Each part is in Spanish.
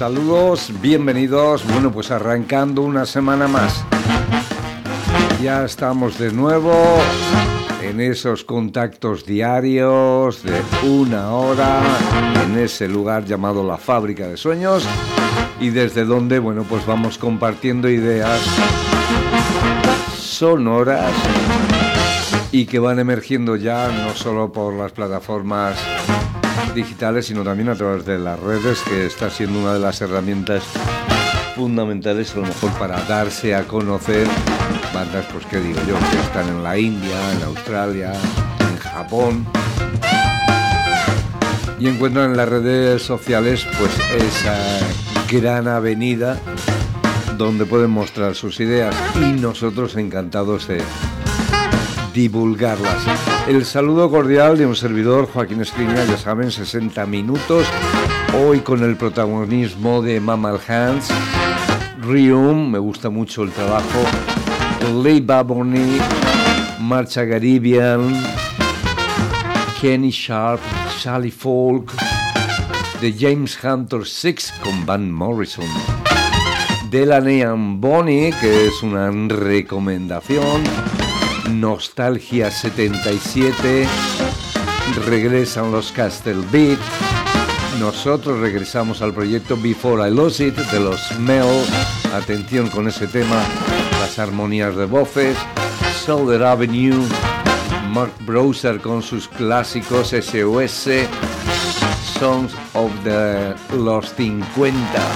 Saludos, bienvenidos. Bueno, pues arrancando una semana más. Ya estamos de nuevo en esos contactos diarios de una hora en ese lugar llamado La Fábrica de Sueños y desde donde, bueno, pues vamos compartiendo ideas sonoras y que van emergiendo ya no solo por las plataformas digitales, sino también a través de las redes, que está siendo una de las herramientas fundamentales a lo mejor para darse a conocer bandas, pues qué digo yo, que están en la India, en Australia, en Japón, y encuentran en las redes sociales pues esa gran avenida donde pueden mostrar sus ideas y nosotros encantados de divulgarlas. El saludo cordial de un servidor, Joaquín Escriña, ya saben, 60 minutos, hoy con el protagonismo de Mammal Hands, Rium, me gusta mucho el trabajo, Leigh Baboney, Marcha Caribbean, Kenny Sharp, Sally Folk, The James Hunter Six con Van Morrison, Delaney and Bonnie, que es una recomendación, Nostalgia 77, regresan los Castle Beat, nosotros regresamos al proyecto Before I Lose It de los Mel, atención con ese tema, las armonías de voces, Southern Avenue, Mark Browser con sus clásicos SOS, Songs of los 50,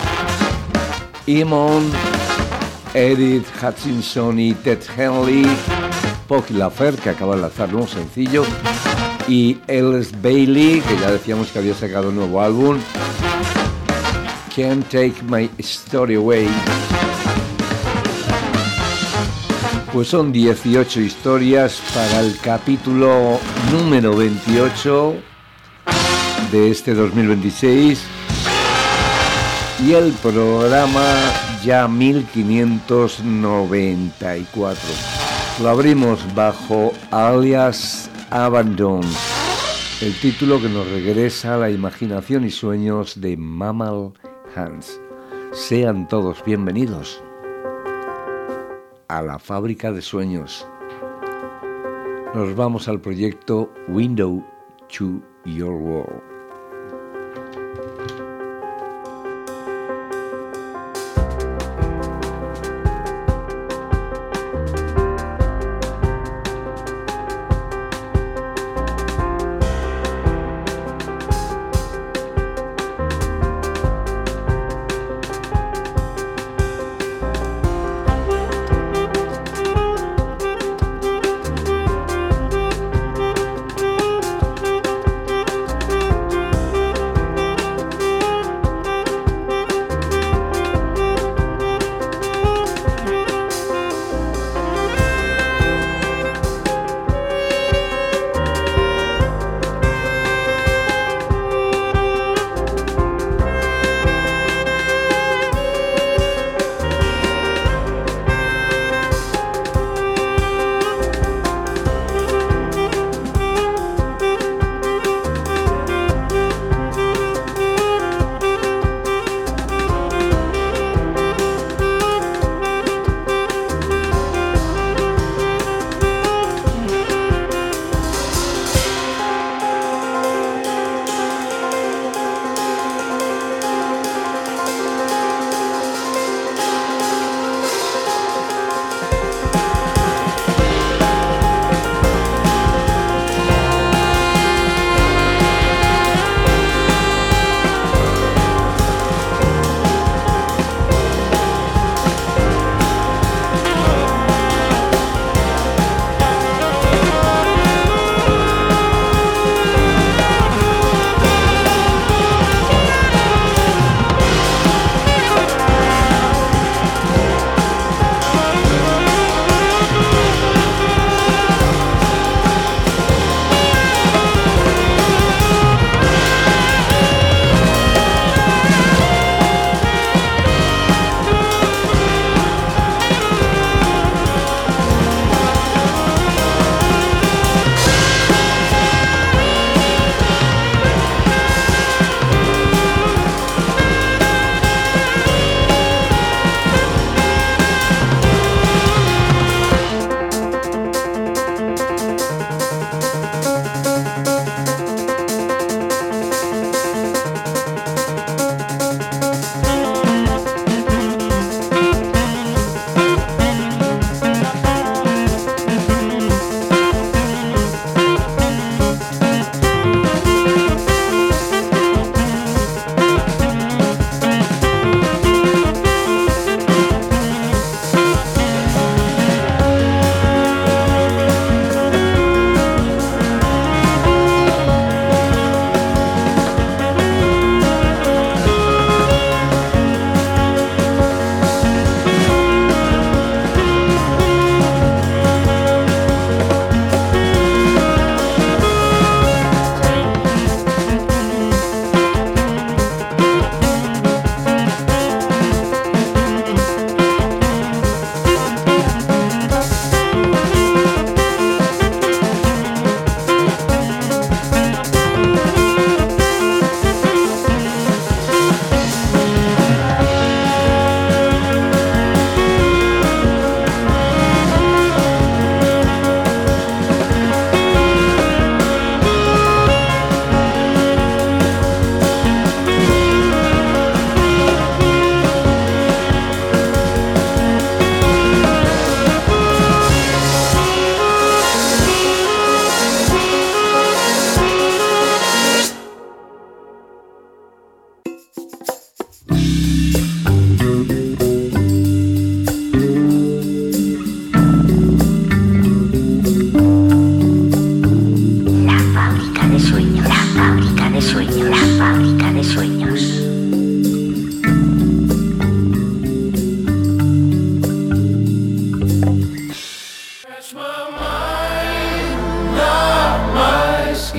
Eamon, Edith Hutchinson y Ted Henley, Pocky Lafer, que acaba de lanzar un sencillo, y Ellis Bailey, que ya decíamos que había sacado un nuevo álbum, Can't Take My Story Away. Pues son 18 historias para el capítulo número 28 de este 2026 y el programa ya 1594. Lo abrimos bajo Alias Abandon, el título que nos regresa a la imaginación y sueños de Mammal Hands. Sean todos bienvenidos a la Fábrica de Sueños. Nos vamos al proyecto Window to Your World.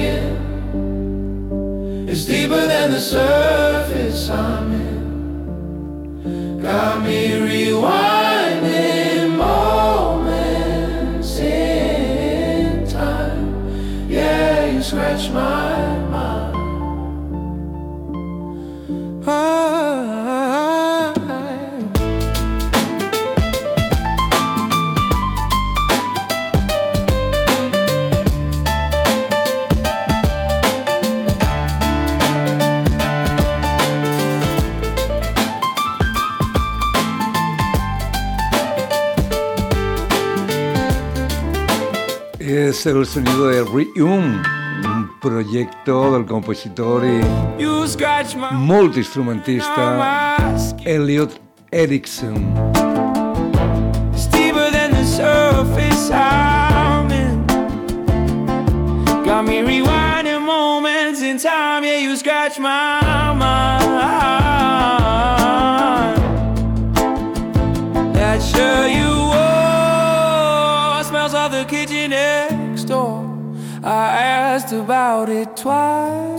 again. It's deeper than the surface I'm in. Got me rewinding moments in time. Yeah, you scratch my mind. Es el sonido de Rhythm, un proyecto del compositor y multiinstrumentista Elliot Erickson. It's deeper than the surface I'm in. Got me rewinding moments in time. Yeah, you scratch my mind. That shirt you wore smells of the kitchen next door. I asked about it twice.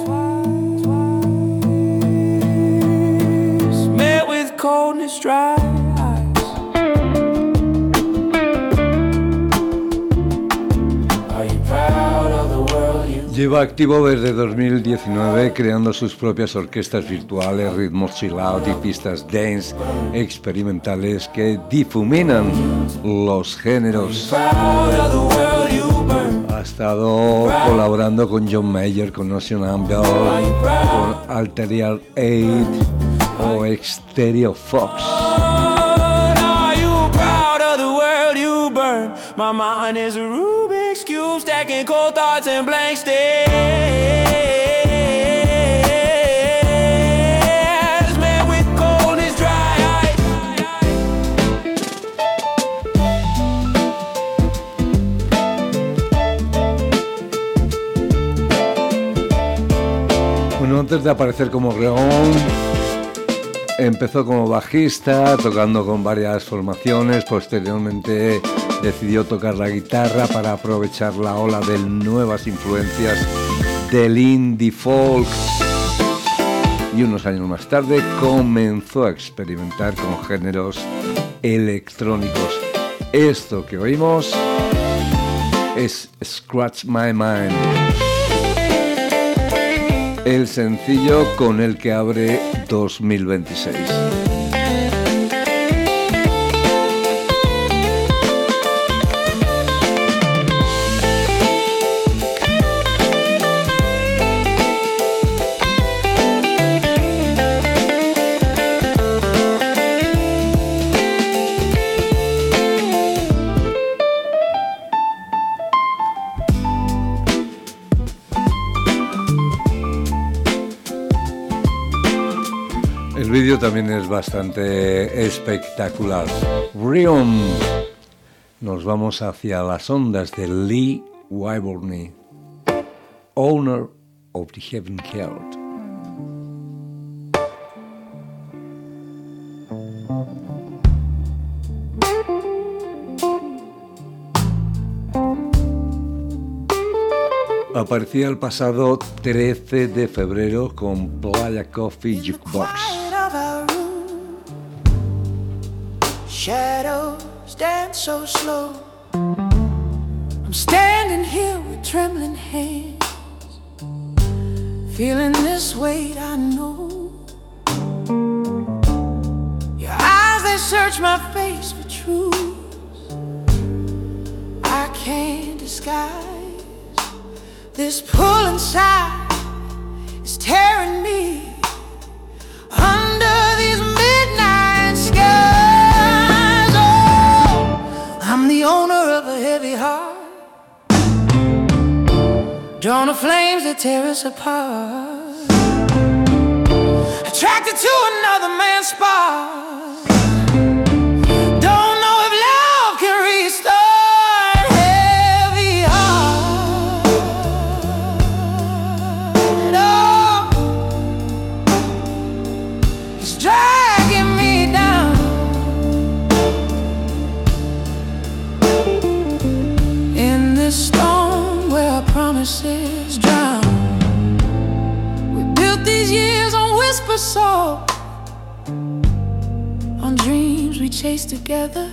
Met with coldness, dry eyes. Are you proud of the world you... Lleva activo desde 2019 creando sus propias orquestas virtuales, ritmos chill out y pistas dance experimentales que difuminan los géneros. Ha estado colaborando con John Mayer, con Ocean Amber, con Alterial 8 o Stereo Fox. My mind is a Rubik's Cube, stacking cold thoughts and blank stares. Man with coldness, dry eyes. Bueno, antes de aparecer como Reón, empezó como bajista, tocando con varias formaciones. Posteriormente decidió tocar la guitarra para aprovechar la ola de nuevas influencias del indie folk. Y unos años más tarde comenzó a experimentar con géneros electrónicos. Esto que oímos es Scratch My Mind, el sencillo con el que abre 2026. El vídeo también es bastante espectacular. Rhythm. Nos vamos hacia las ondas de Lee Wyborne, owner of the Heaven Heart. Aparecía el pasado 13 de febrero con Playa Coffee Jukebox. Shadows dance so slow. I'm standing here with trembling hands, feeling this weight I know. Your eyes, they search my face for truth I can't disguise. This pull inside is tearing me under these midnight skies. Oh, I'm the owner of a heavy heart, drawn to flames that tear us apart, attracted to another man's spark. Don't know if love can restore a heavy heart. Oh, it's dragging me down. In this storm where our promises drown. us all on dreams we chased together.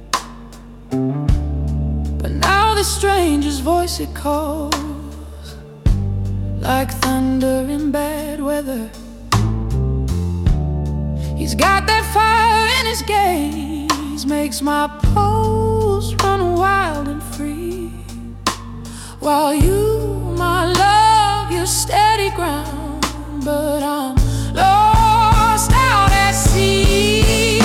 But now the stranger's voice it calls like thunder in bad weather. He's got that fire in his gaze, makes my pulse run wild and free. While you, my love, you're steady ground, but I'm lost out at sea.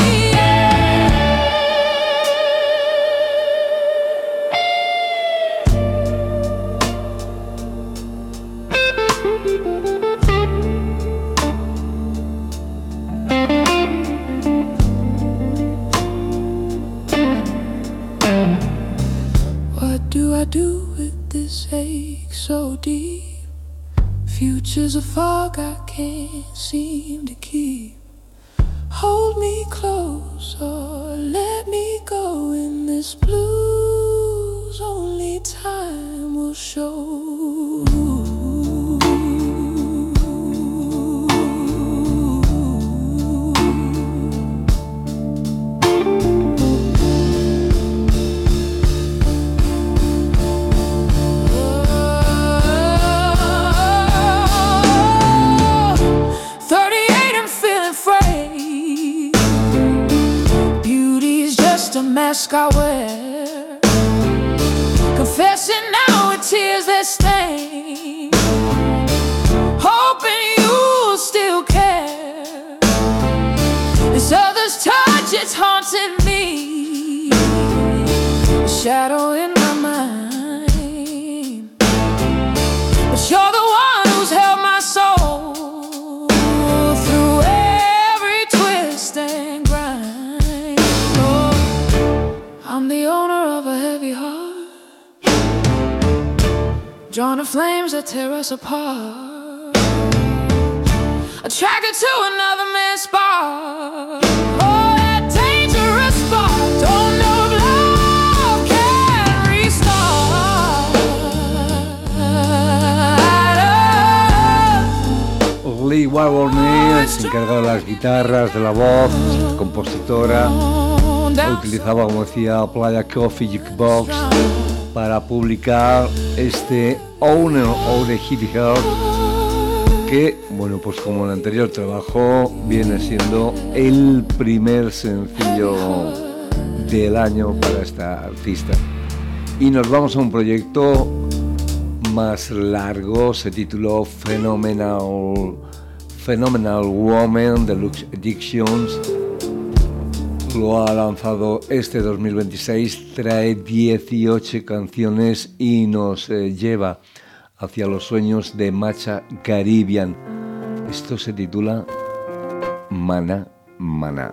What do I do with this ache so deep? Future's a fog I can't seem to keep. Hold me close or let me go in this blues. Only time will show. A mask I wear, confessing now with tears that stain, hoping you'll still care. This other's touch, it's haunting me, a shadow in my mind. But you're the one who's held my soul through every twist and grind. I'm the owner of a heavy heart, drawn to flames that tear us apart, attracted to another man's spark. Oh, that dangerous spark. Don't know if love can restart. Lee Waworney se encarga de las guitarras, de la voz, compositora. Utilizaba, como decía, Playa Coffee Jukebox para publicar este Owner of the Heavy Heart, que, bueno, pues como el anterior trabajo, viene siendo el primer sencillo del año para esta artista. Y nos vamos a un proyecto más largo, se tituló Phenomenal Woman Deluxe Editions. Lo ha lanzado este 2026, trae 18 canciones y nos lleva hacia los sueños de Matcha Caribbean. Esto se titula Mana Mana.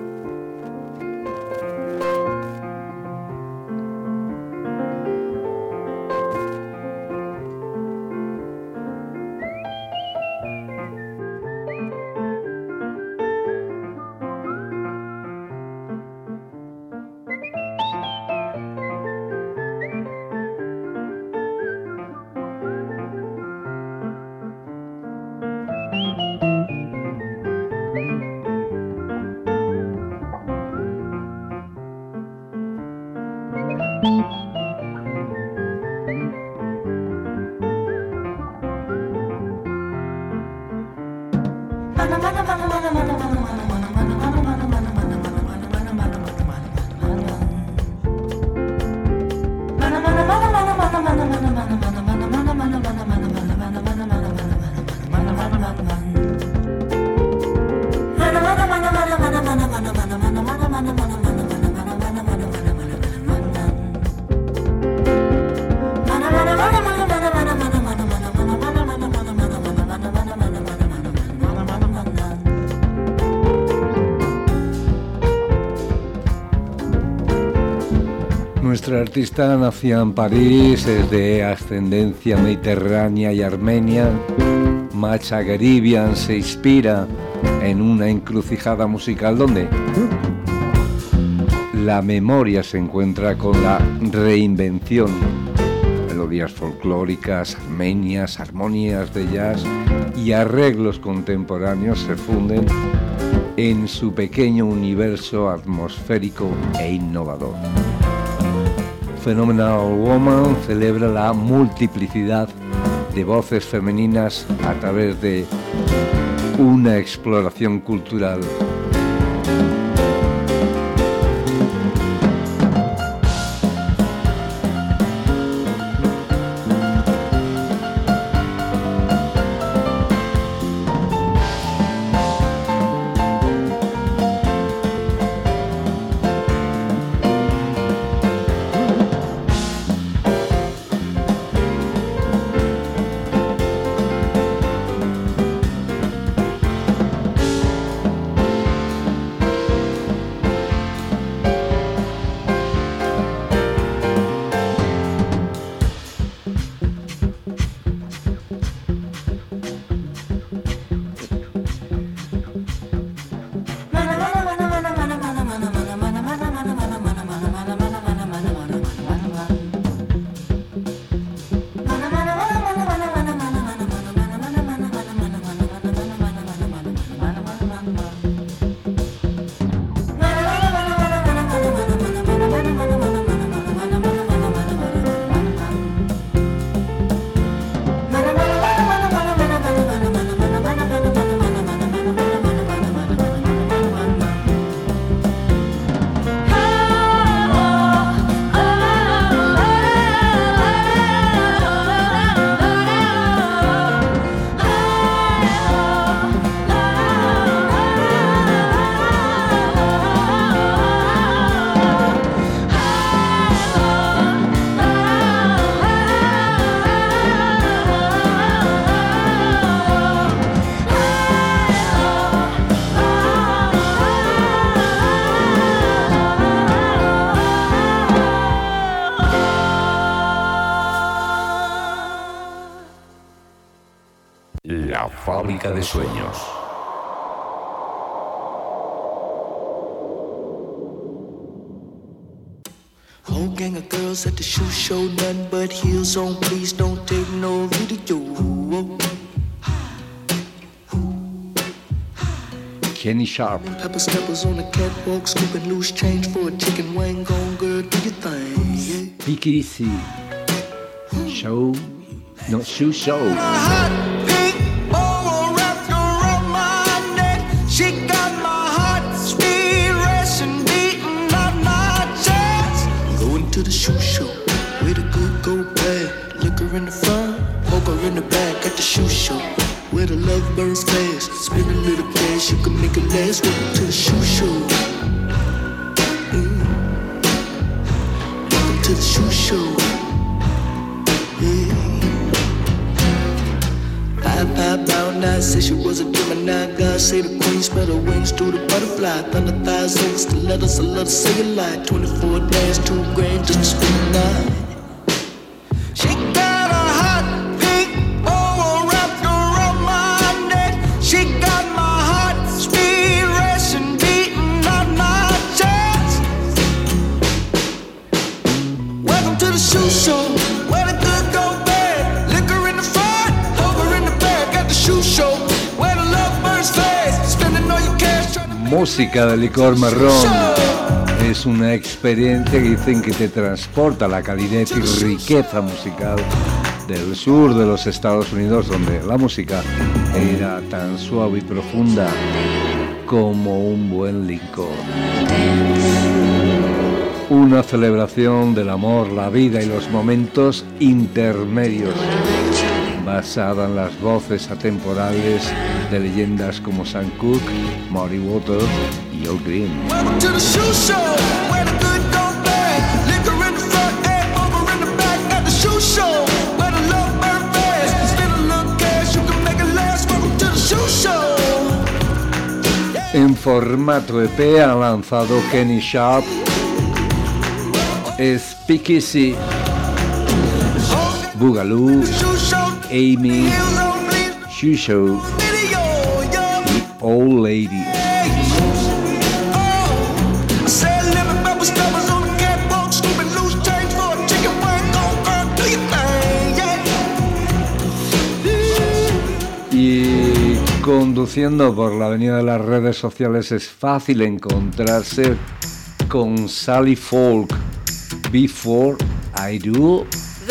Nuestra artista nació en París, es de ascendencia mediterránea y armenia. Matcha Caribbean se inspira en una encrucijada musical donde la memoria se encuentra con la reinvención. En melodías folclóricas, armenias, armonías de jazz y arreglos contemporáneos se funden en su pequeño universo atmosférico e innovador. Phenomenal Woman celebra la multiplicidad de voces femeninas a través de una exploración cultural. La fábrica de sueños. Whole gang of girls at the shoe show, nothing but heels on. Please don't take no video. Kenny Sharp. Pepper steppers on the catwalk, scooping loose change for a chicken wing. Gone, girl, do your thing. Yeah. PKC. Show, no shoe show. She got my heart speed racing, beating up my chest. Going to the shoe show, where the good go bad. Liquor in the front, poker in the back at the shoe show, where the love burns fast. Spend a little cash, you can make it last. Welcome to the shoe show. Welcome to the shoe show. Five bound nine, said she was a Gemini. God say the queen spread her wings through the butterfly. Thunder thighs over stilettos, I love to say a lie. 24 days, 2 grand just to spend the night. She got a hot pink boa wrapped around my neck. She got my heart speed racing, beating out my chest. Welcome to the shoe show, where the good go bad. Liquor in the front, poker in the back at the shoe show, where the love burns fast. Spending all your cash trying to... Música de licor marrón es una experiencia que dicen que te transporta a la calidez y riqueza musical del sur de los Estados Unidos, donde la música era tan suave y profunda como un buen licor. Una celebración del amor, la vida y los momentos intermedios, basada en las voces atemporales de leyendas como Sam Cooke, Muddy Waters y Al Green. Welcome to the shoe show, where the good go bad. Liquor in the front and poker in the back at the shoe show, where the love burn fast. Spend a little cash, you can make it last. Welcome to the shoe show. En formato EP ha lanzado Kenny Sharp Speakeasy, Boogaloo, Amy, Shoe Show y Old Lady. Living Y conduciendo por la avenida de las redes sociales es fácil encontrarse con Sally Folk, Before I Do,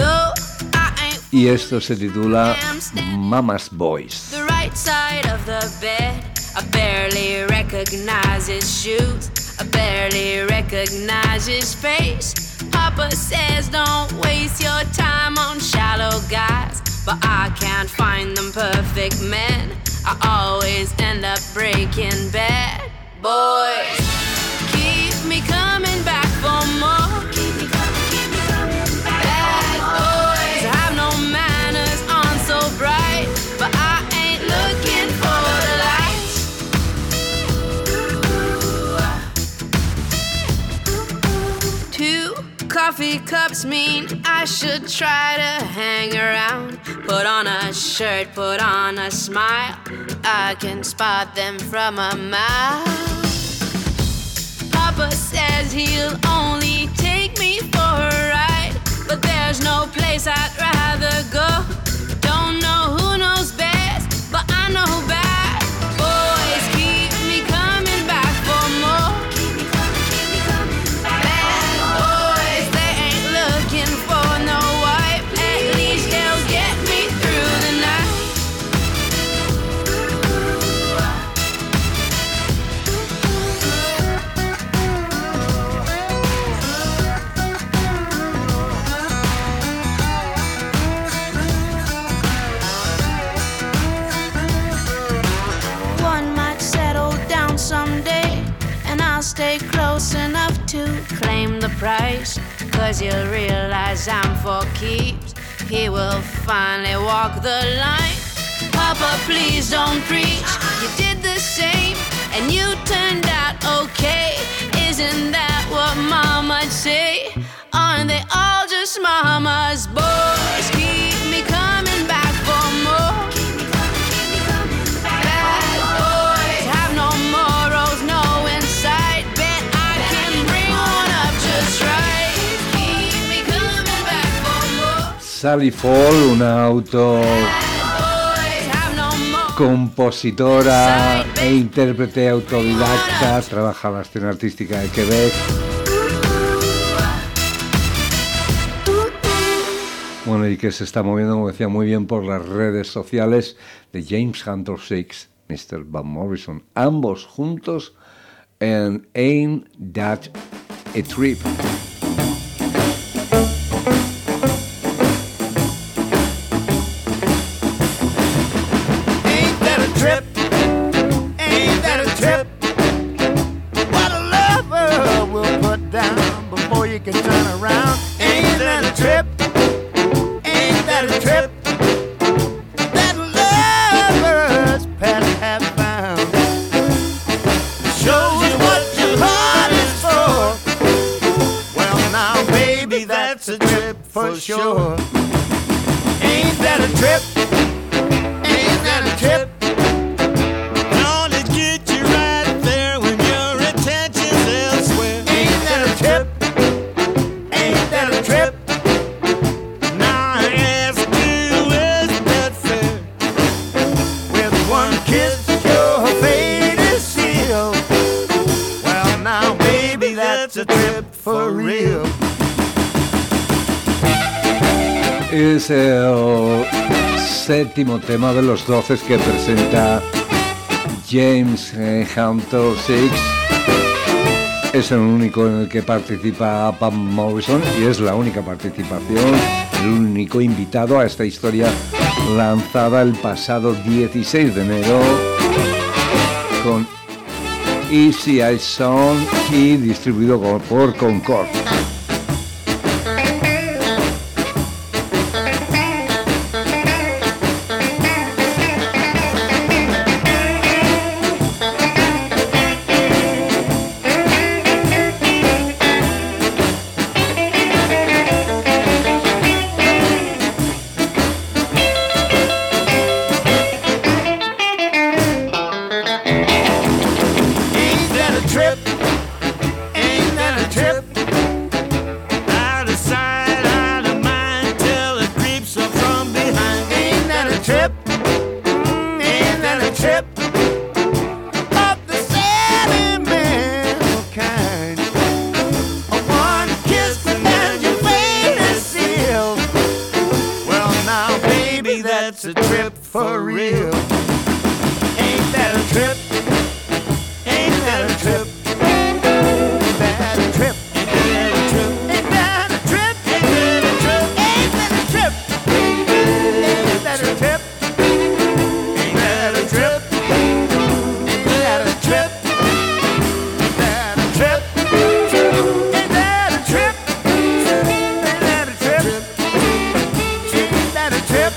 y esto se titula Mama's Boys. The right side of the bed, I barely recognize his shoes, I barely recognize his face. Papa says don't waste your time on shallow guys, but I can't find them perfect men. I always end up breaking bad. Boys, keep me coming back for more. Keep me coming back. Bad boys have no manners, aren't so bright, but I ain't looking for the lights. 2 coffee cups mean I should try to hang around. Put on a shirt, put on a smile, I can spot them from a mile. Papa says he'll only take me for a ride, but there's no place I'd rather go. Don't know who knows best, but I know bad. Boys keep me coming back for more. Keep me coming back. Bad boys, they ain't looking for no wife. At least they'll get me through the night. Someday, and I'll stay close enough to claim the price, 'cause you'll realize I'm for keeps. He will finally walk the line. Papa, please don't preach. You did the same, and you turned out okay. Isn't that what mama'd say? Aren't they all just mama's boys? Keep me coming back for more. Sally Fall, una compositora e intérprete autodidacta, trabaja la escena artística de Quebec. Bueno, y que se está moviendo, como decía, muy bien por las redes sociales de James Hunter 6, Mr. Van Morrison, ambos juntos en Ain't That a Trip. Can turn around. Ain't that a trip? Ain't that a trip? That lovers past have found. Shows you what your heart is for. Well now baby, that's a trip for sure. Ain't that a trip? Ain't that a trip? Gonna get you right there when your attention's elsewhere. Ain't that a trip? Es el séptimo tema de los 12 que presenta James Hunter 6. Es el único en el que participa Van Morrison y es la única participación, el único invitado a esta historia lanzada el pasado 16 de enero con Easy Eye Sound y distribuido por Concord. Ain't that a trip? trip of the sentimental kind. One kiss and your fate is sealed. Well now, baby, that's a trip for real. Ain't that a trip? Ain't that a trip? Ain't that a trip? Ain't that a trip? Ain't that a trip? Ain't that a trip? Ain't that a trip? Ain't that a trip? Ain't that a trip? Ain't that a trip? Ain't that a trip? Ain't that a trip? Ain't that a trip?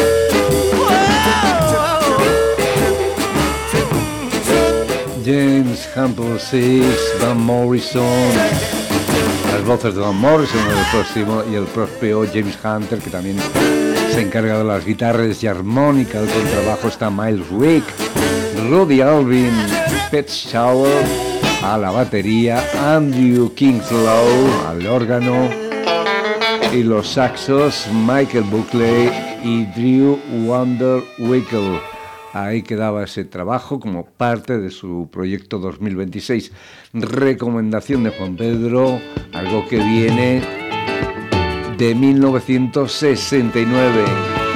James Humble Six, Van Morrison, las voces de Van Morrison y el propio James Hunter, que también se encarga de las guitarras y armónica. El contrabajo está Miles Wick, Rudy Alvin, Pet Shower a la batería, Andrew Kingslow al órgano y los saxos Michael Buckley y Drew Vanderwickle. Ahí quedaba ese trabajo como parte de su proyecto 2026. Recomendación de Juan Pedro, algo que viene de 1969.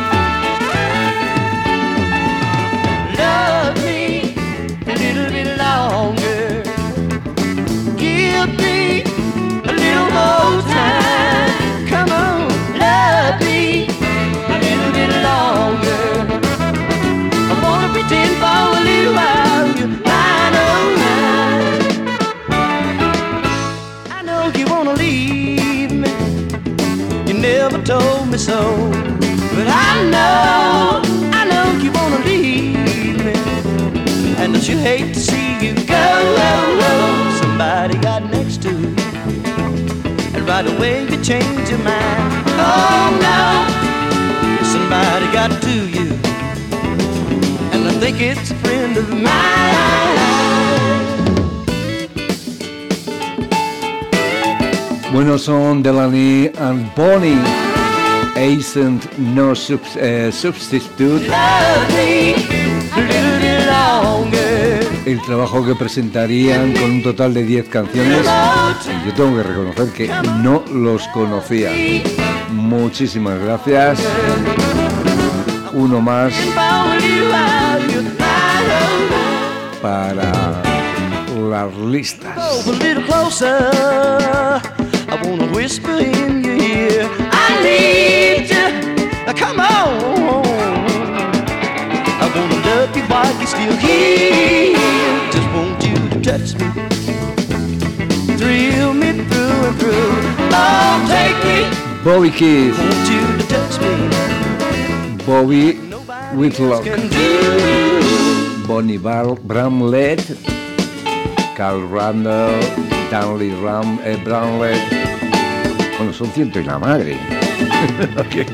Love me a little bit longer. Give me a little more time. Come on, love me a little bit longer. I wanna pretend for a little while you're mine, oh mine. I know you wanna leave me. You never told me so. But I know you wanna leave me. And don't you hate to see you go? Somebody got next to you, and right away you change your mind. Oh no, somebody got to you, and I think it's a friend of mine. Bueno, son Delaney and Bonnie, Ain't No Substitute. Love me a little bit longer. El trabajo que presentarían con un total de 10 canciones. Y yo tengo que reconocer que no los conocía. Muchísimas gracias. Uno más para las listas. I wanna whisper in your ear, I need you, come on. I wanna love you while you're still here. Just want you to touch me, thrill me through and through. Oh, take me. Bobby Keith, Want you to touch me. Bobby Whitlock, Bonnie Bramlett, Carl Randall, Stanley Bramlett. Bueno, son ciento y la madre. Okay.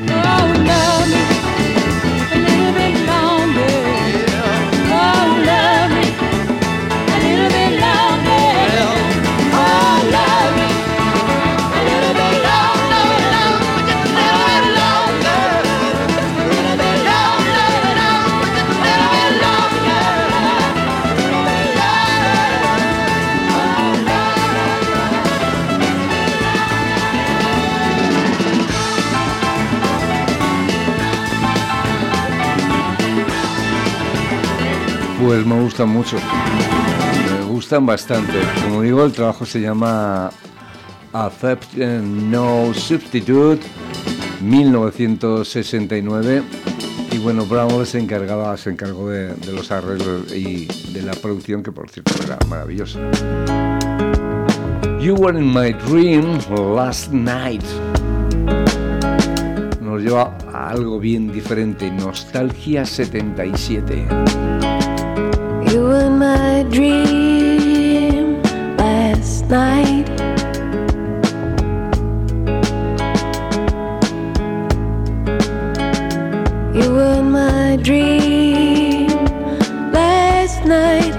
Pues me gustan mucho, me gustan bastante. Como digo, el trabajo se llama Accept No Substitute, 1969. Y bueno, Brown se encargó de los arreglos y de la producción, que por cierto era maravillosa. You Were in My Dream Last Night nos lleva a algo bien diferente, Nostalgia 77. You were in my dream last night. You were in my dream last night.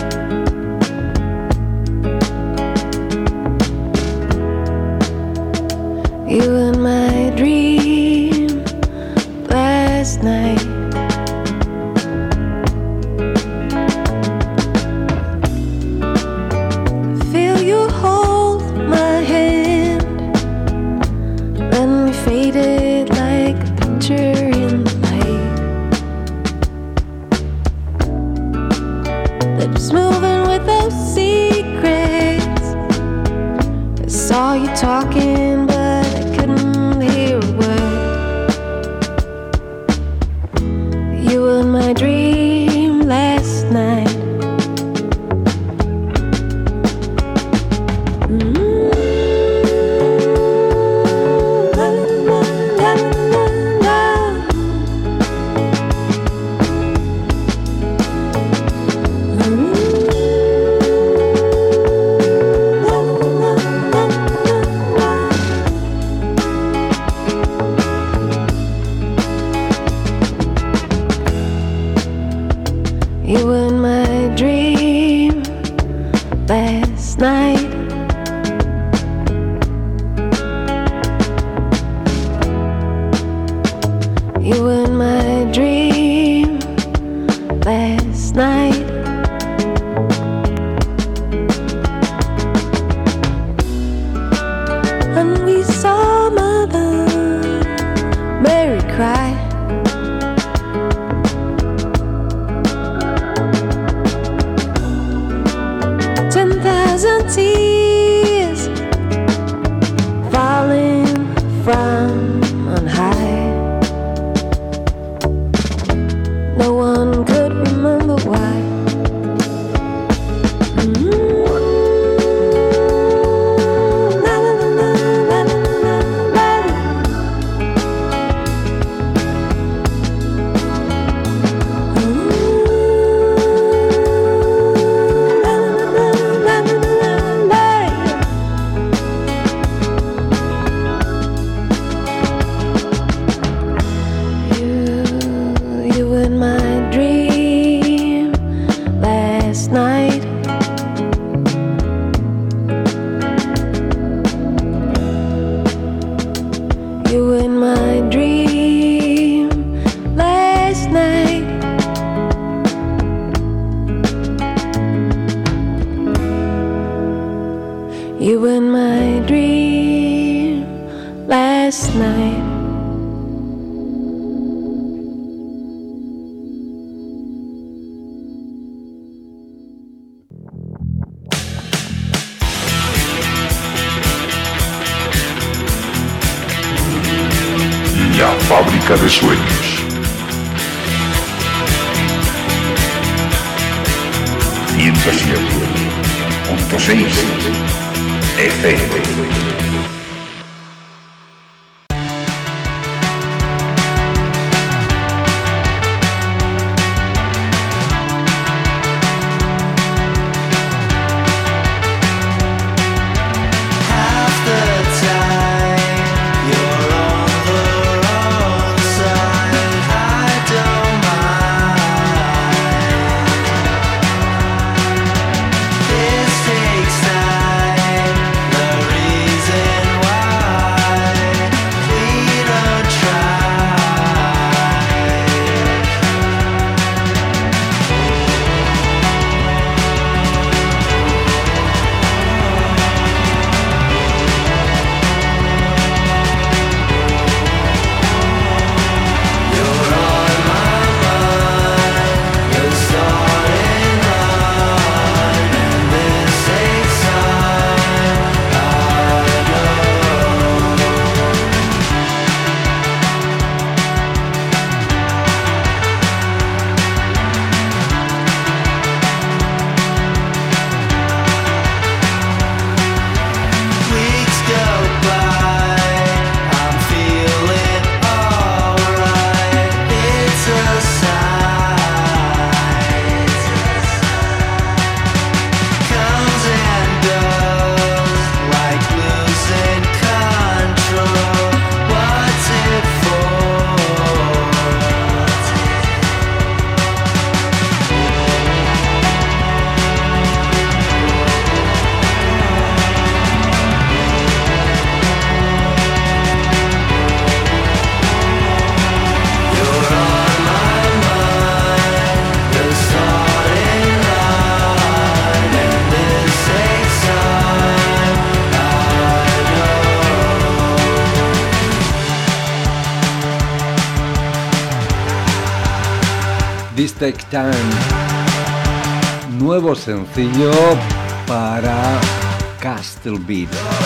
You were in my dream last night. lips moving with those secrets. I saw you talking, but I couldn't hear a word. You were in my dream last night. You were in my dream last night. You were in my dream last night. And we saw Mother Mary cry. 10,000 tears falling from on high. No one could remember why. You were in my dream last night. You were in my dream last night. You were in my dream last night. La fábrica de sueños. .6 FM. This Take Time nuevo sencillo para Castle Beat.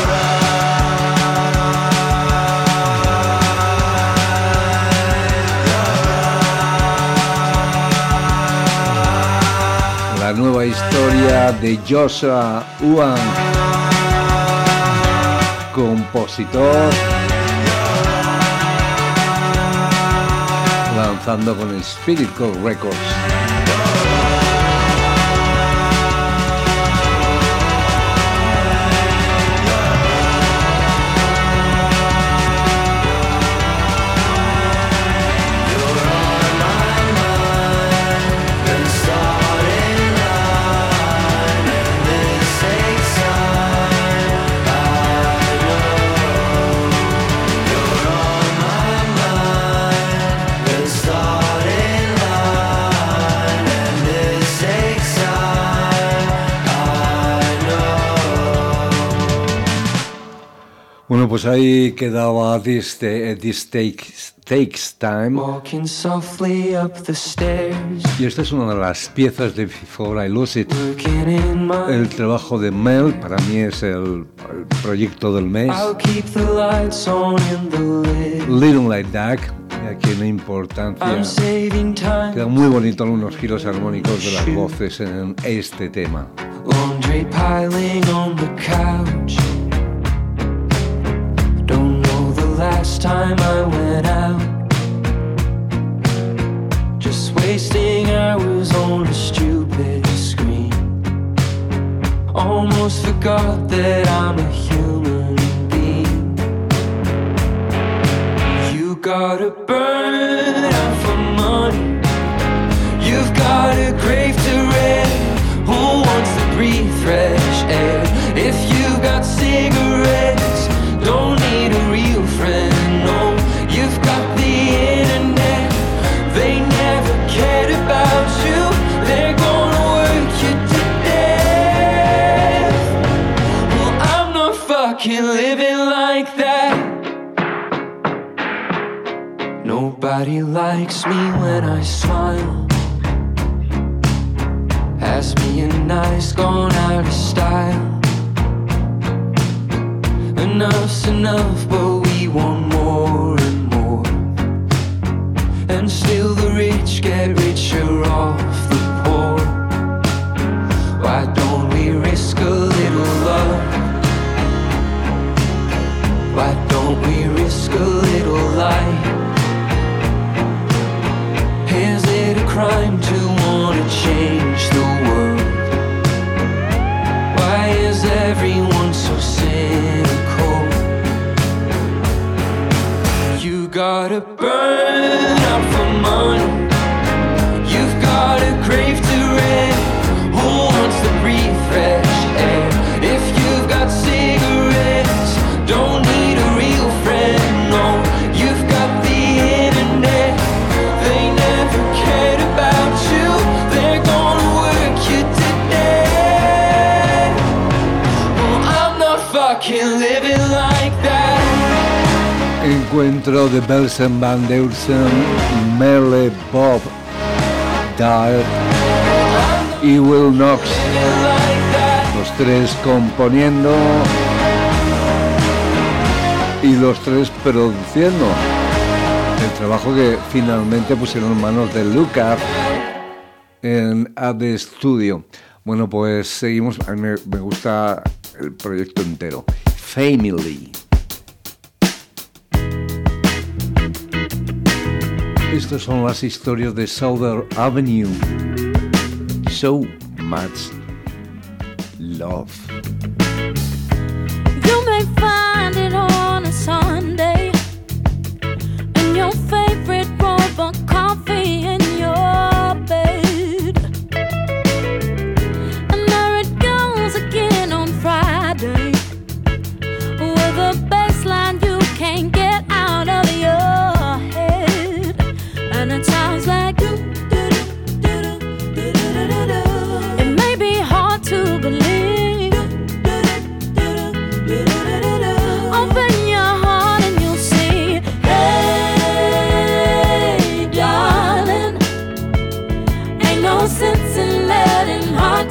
La nueva historia de Joshua Uan, compositor, lanzando con Spirit Code Records. Bueno, pues ahí quedaba This Takes Time. Walking softly up the stairs. Y esta es una de las piezas de Before I Lose It. Working in my El trabajo de Mel, para mí es el proyecto del mes. I'll keep the lights on in the lit. Little Like That, y aquí una importancia. I'm saving time. Quedan muy bonitos algunos giros armónicos de las voces en este tema. Laundry piling on the couch. Don't know the last time I went out. Just wasting hours on a stupid screen. Almost forgot that I'm a human being. You gotta burn out for money. You've got a grave to rent. Who wants to breathe fresh air? If you got cigarettes, don't need a real friend, no. You've got the internet. They never cared about you. They're gonna work you to death. Well, I'm not fucking living like that. Nobody likes me when I smile. Ask me and nice, gone out of style. Enough's enough, but we want more and more. And still the rich get richer off the poor. Why don't we risk a little love? Why don't we risk a little light? Is it a crime to wanna change the world? Why is everyone so cynical? You gotta burn out for money. You've got a grave to rent. Who wants to breathe fresh air? If you've got cigarettes, don't need a real friend, no. You've got the internet. They never cared about you. They're gonna work you to death. Well, I'm not fucking living like that. Encuentro de Belsen van Deursen, Melle Bob Dyer y Will Knox, los tres componiendo y los tres produciendo el trabajo que finalmente pusieron en manos de Lucas en At The Studio. Bueno, pues seguimos. A mí me gusta el proyecto entero. Family. Estas son las historias de Southern Avenue. So much love. You may find it on a Sunday in your favorite robe of coffee in your bed, and there it goes again on Friday with a bassline you can't get out of your head, and it sounds like do. It may be hard to believe. Open your heart and you'll see. Hey, darling, ain't no sense in letting hearts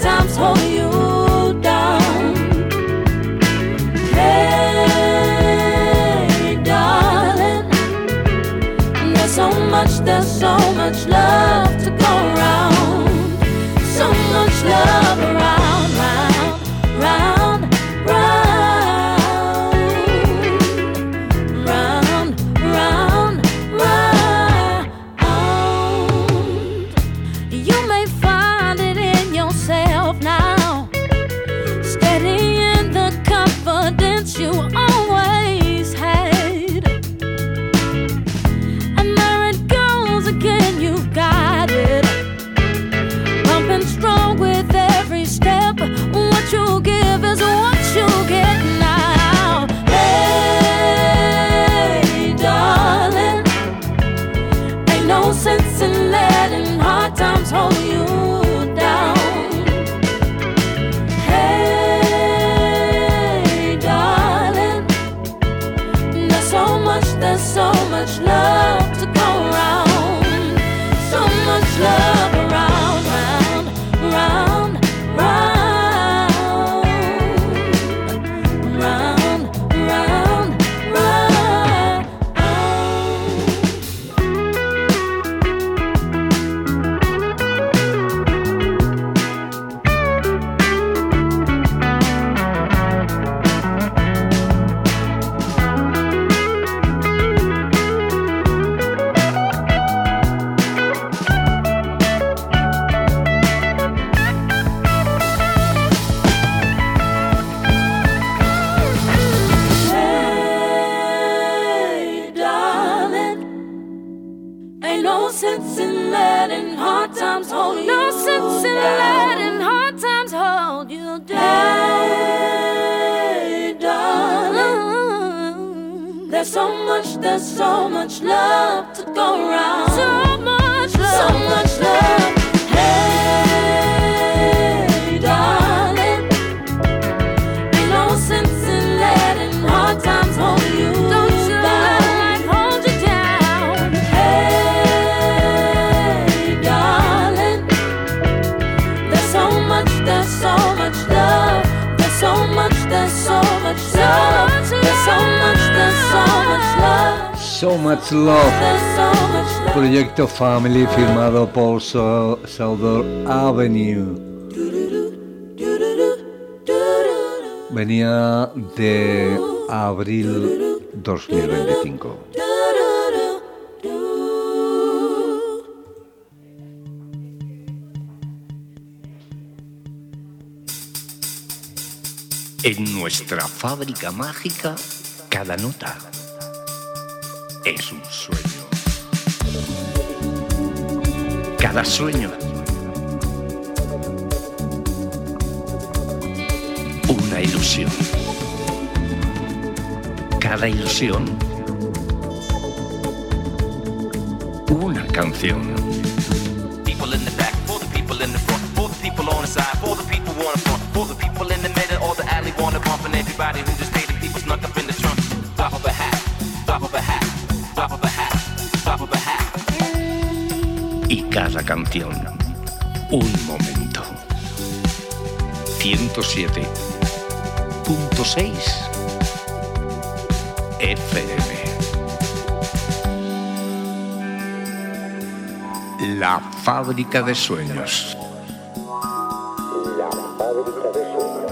sense in letting hard times hold you down. Hey, darling, there's so much love to go around. So much love. Hey, darling, ain't no sense in letting hard times hold you down. Don't you let life hold you down. Hey, darling, there's so much love. There's so much love. There's so much love. So Much Love, proyecto Family firmado por Southern Avenue. Venía de abril 2025. En nuestra fábrica mágica, cada nota es un sueño. Cada sueño, una ilusión. Cada ilusión, una canción. People in the back, for the people in the front, for the people on the side, for the people wanna front, for the people in the middle or the alley wanna bump, and everybody who just paid the people snuck up in the trunk. Drop of a hat, drop of a hat, drop of a hat, drop of a hat. Y cada canción, un momento. 107.6 FM. La fábrica de sueños. La fábrica de sueños.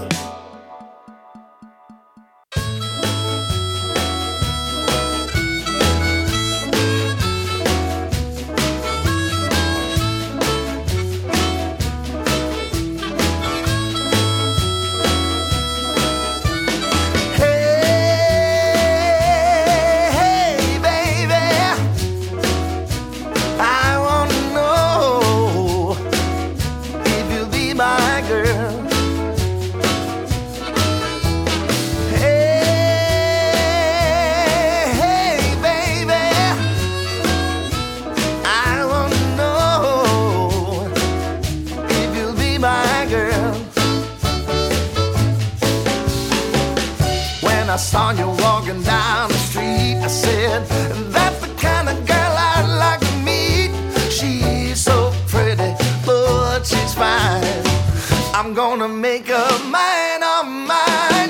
I saw you walking down the street, I said, that's the kind of girl I'd like to meet. She's so pretty, but she's fine. I'm gonna make her mine, oh mine.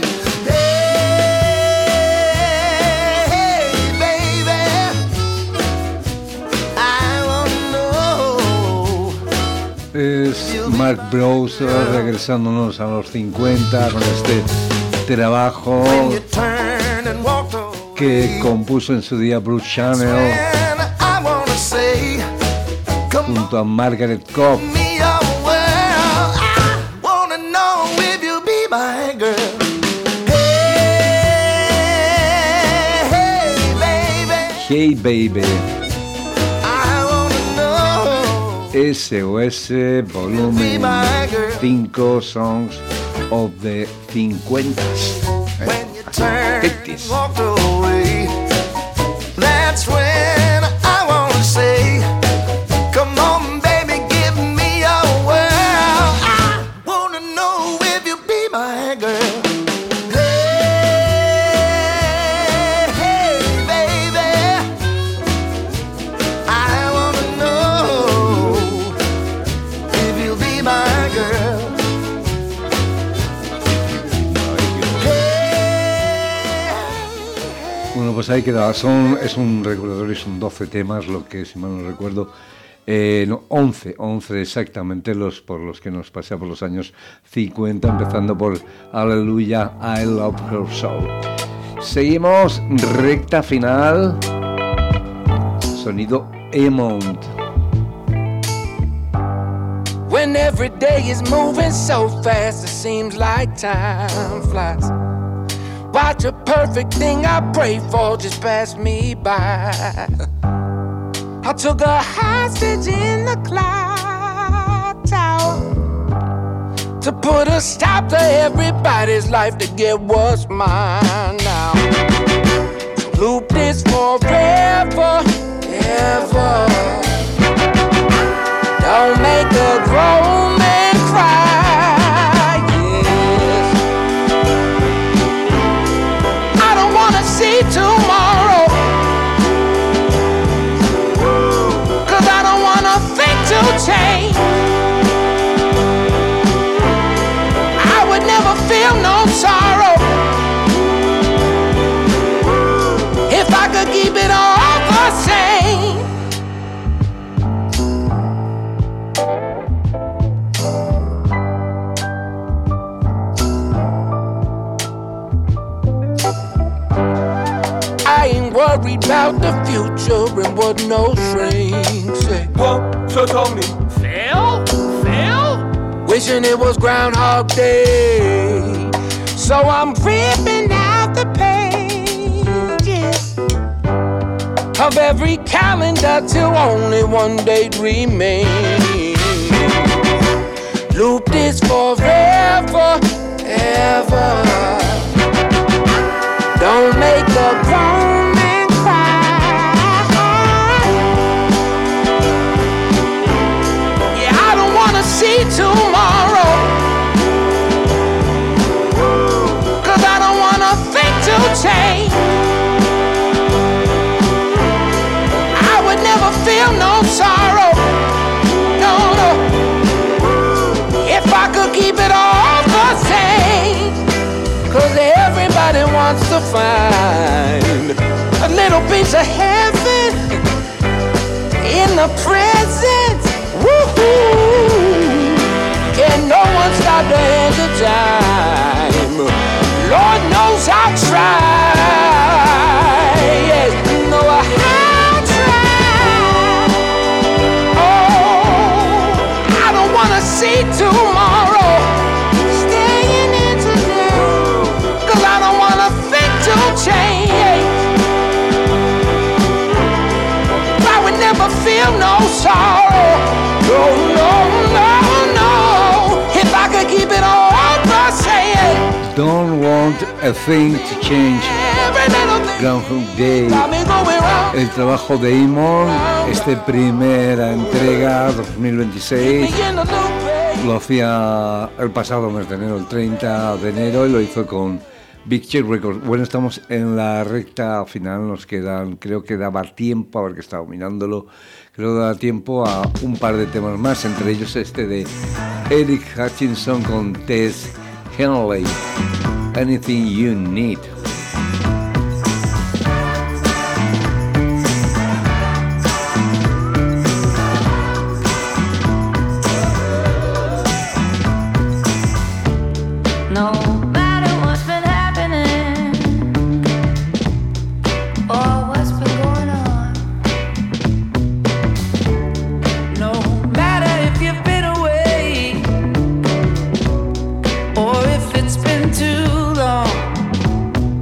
Hey, baby, I wanna know. Es Mark Bros regresándonos a los 50 con este trabajo que compuso en su día Bruce Channel junto a Margaret Cobb. Hey baby, SOS volumen 5 Songs of the 50s. When you turn and walked away, that's when I wanna say, come on baby, give me your world. I wanna know if you'll be my girl. Hey, baby, I wanna know if you'll be my girl. Bueno, pues ahí queda. Es un recordatorio, son 12 temas, lo que, si mal no recuerdo, 11 exactamente por los que nos pasé por los años 50, empezando por Hallelujah, I Love Her So. Seguimos, recta final, sonido Emond. When every day is moving so fast, it seems like time flies. Watch a perfect thing I pray for just pass me by. I took a hostage in the clock tower. put a stop to everybody's life to get what's mine now. Loop this forever, ever. Don't make a grown man cry, yes. I don't wanna see tomorrow, 'cause I don't wanna think to change. I would never feel no sorrow if I could keep it all the same. I ain't worried about the future and what no strings say. What? So Tony? Phil? Wishing it was Groundhog Day, so I'm ripping out the pages of every calendar till only one date remains. Loop this forever, ever. Don't make a grown man cry. Yeah, I don't wanna see tomorrow, 'cause I don't wanna think to change. I would never feel no sorrow, no, no, if I could keep it all the same. 'Cause everybody wants to find a little piece of heaven in the present. Woo-hoo. Can no one stop the hands of time? Lord knows I'll try. Yes, no, I'll try. Oh, I don't wanna see tomorrow. Staying in today, 'cause I don't wanna think to change. I would never feel no sorrow. No, no, no, no. If I could keep it all the same. Don't want a thing to change. Groundhog Day, el trabajo de Amon, primera entrega 2026, lo hacía el pasado mes de enero, el 30 de enero, y lo hizo con Big Check Records. Bueno, estamos en la recta final, nos quedan, creo que daba tiempo, a ver que estaba mirándolo, creo que daba tiempo a un par de temas más, entre ellos este de Eric Hutchinson con Tess Henley, Anything You Need. Or if it's been too long,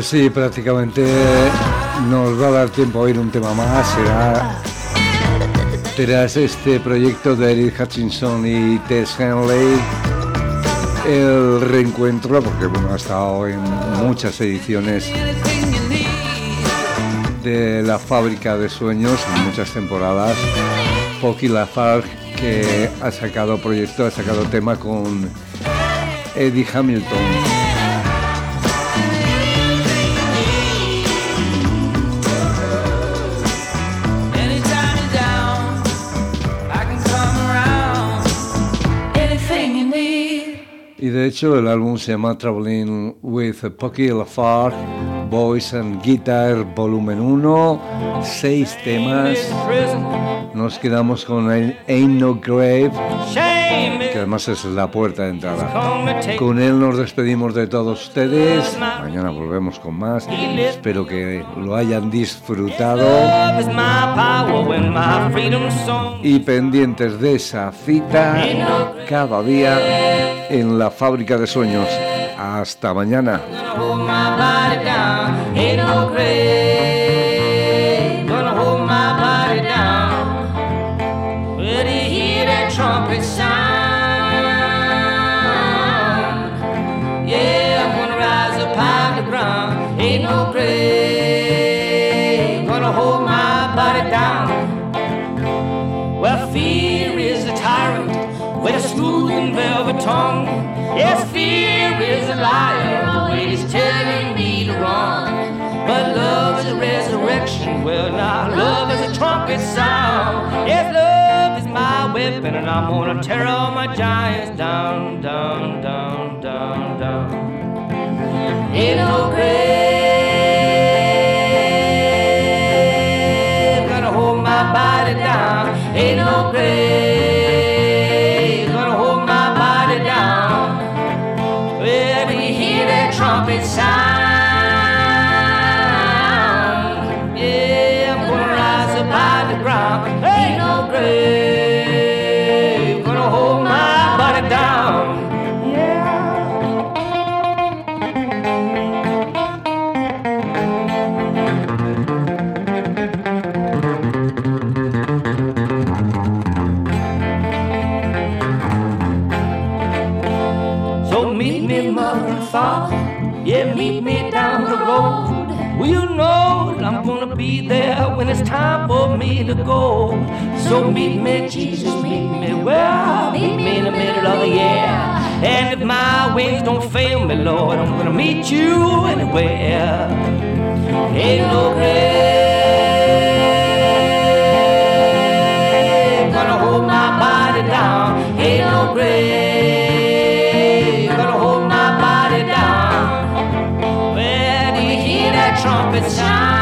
Pues sí, prácticamente nos va a dar tiempo a oír un tema más. Será tras este proyecto de Eric Hutchinson y Tess Henley, el reencuentro, porque bueno, ha estado en muchas ediciones de La Fábrica de Sueños, en muchas temporadas. Pocky Lafargue, que ha sacado tema con Eddie Hamilton. Y de hecho el álbum se llama Traveling with Pocky Lafargue, Voice and Guitar Volumen 1, 6 temas. Nos quedamos con Ain't No Grave, que además es la puerta de entrada. Con él nos despedimos de todos ustedes. Mañana volvemos con más. Espero que lo hayan disfrutado. Y pendientes de esa cita cada día en La Fábrica de Sueños. Hasta mañana. Trumpet sound, yeah, I'm gonna rise up out the ground. Ain't no grave gonna hold my body down. Well, fear is a tyrant with a smooth and velvet tongue. Yes, fear is a liar, always telling me to run. But love is a resurrection. Well, now love is a trumpet sound. Yes, love is my weapon, and I'm gonna tear all my giants down, down, down, down, down. Ain't no grave gonna hold my body down. Ain't no grave gonna hold my body down. Well, do you hear that trumpet sound? Ain't no grave gonna hold my body down. So meet me, mother and father, yeah, meet me down the road. Well, you know I'm gonna be there when it's time for me to go. So meet me, Jesus, meet me, well, meet me in the middle of the air. And if my wings don't fail me, Lord, I'm gonna meet you anywhere. Ain't no grave gonna hold my body down. Ain't no grave gonna hold my body down. Well, do you hear that trumpet sound?